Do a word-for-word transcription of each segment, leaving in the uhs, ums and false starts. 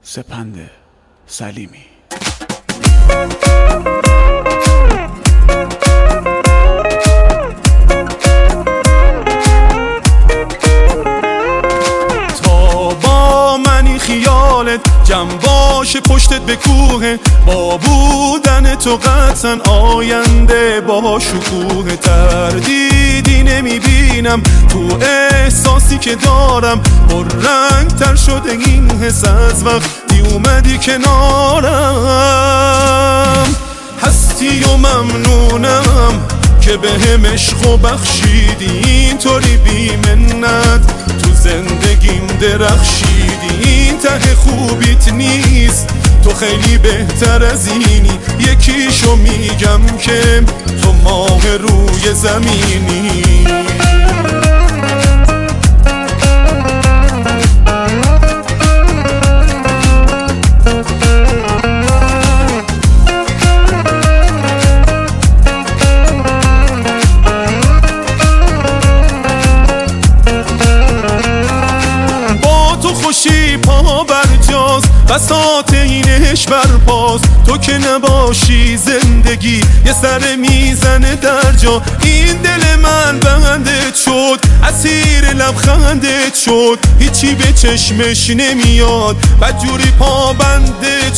سپند سلیمی. تا با منی خیالت جمع باشه پشتت به کوه، با بودن تو قطعا آینده با شکوه. تردیدی نمیبینم تو احساسی که دارم، پر رنگ تر شده این حس از وقتی اومدی کنارم. هستی و ممنونم که به هم عشق و بخشیدی، اینطوری بی منت تو زندگیم درخشیدی. این ته خوبیت نیست، تو خیلی بهتر از اینی. یکیشو میگم که تو ماه روی زمینی. خوشی پا برجاست بساط اینش برپاس. تو که نباشی زندگی یه سر میزنه در جا. این دل من بندت شد، اسیر لبخندت شد. هیچی به چشمش نمیاد، بدجوری پا بندت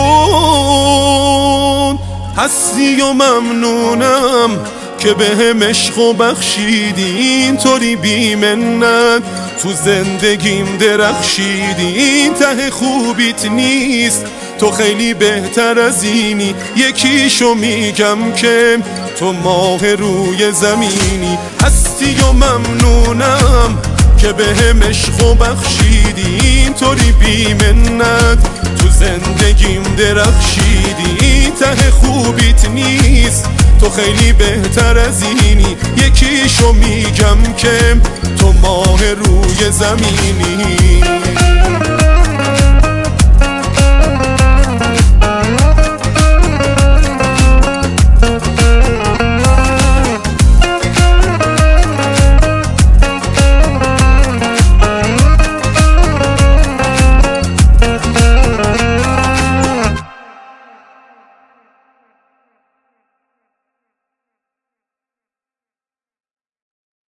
شد. هستی و ممنونم که به هم عشق و بخشیدی، اینطوری بی منت تو زندگیم درخشیدی. این ته خوبیت نیست، تو خیلی بهتر از اینی. یکیشو میگم که تو ماه روی زمینی. هستی و ممنونم که به هم عشق و بخشیدی، اینطوری بی منت تو زندگیم درخشیدی. این ته خوبیت نیست، تو خیلی بهتر از اینی. یکیشو میگم که تو ماه روی زمینی.